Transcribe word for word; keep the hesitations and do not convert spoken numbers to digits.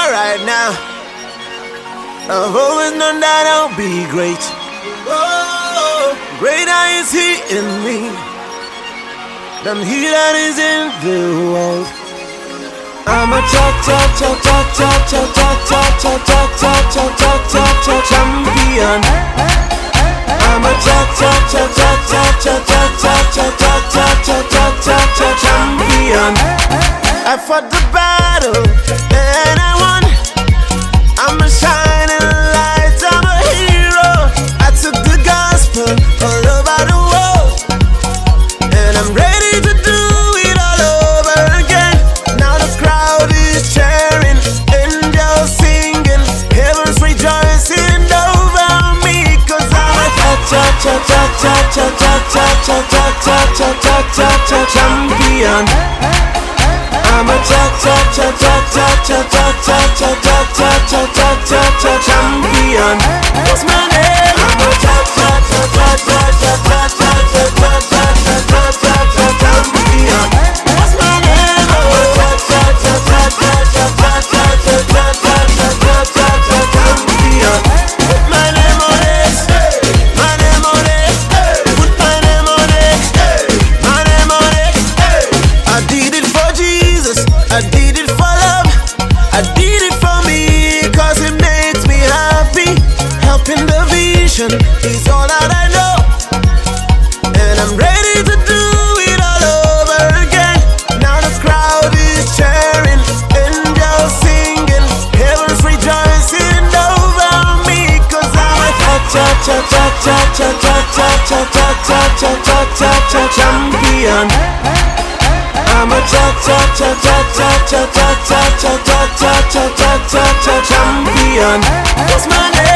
right now. I've always known that I'll be great. Oh, greater is He in me than he that is in the world. I'm a cha cha cha cha cha cha cha cha cha cha cha cha cha cha cha champion. I'm a cha cha cha cha cha cha cha cha cha cha cha cha cha cha cha champion. I fought the battle and I won. I'm a shining light, I'm a hero. I took the gospel all over the world, and I'm ready to do it all over again. Now the crowd is cheering, angels singing, heaven's rejoicing over me, 'cause I'm a cha cha cha cha cha cha cha cha cha cha cha cha cha cha champion. I'm a cha cha cha cha cha cha cha cha cha cha cha cha cha cha cha champion. What's my name? I'm a cha cha cha cha cha cha cha cha cha cha cha cha cha cha champion. What's my name? I'm a cha cha cha cha cha cha cha cha cha cha cha cha cha cha champion. Put my name on it, my name on it, put my name on it, my name on it. I did it for Jesus, I did it for love, I did it for me, 'cause it makes me happy. Helping the vision is all that I know, and I'm ready to do it all over again. Now the crowd is cheering, angels singing, heaven's rejoicing over me, 'cause I'm a cha cha cha cha cha cha cha cha cha cha cha cha cha cha cha champion. I'm a cha cha cha cha cha cha cha cha cha cha cha cha cha cha champion. What's my name?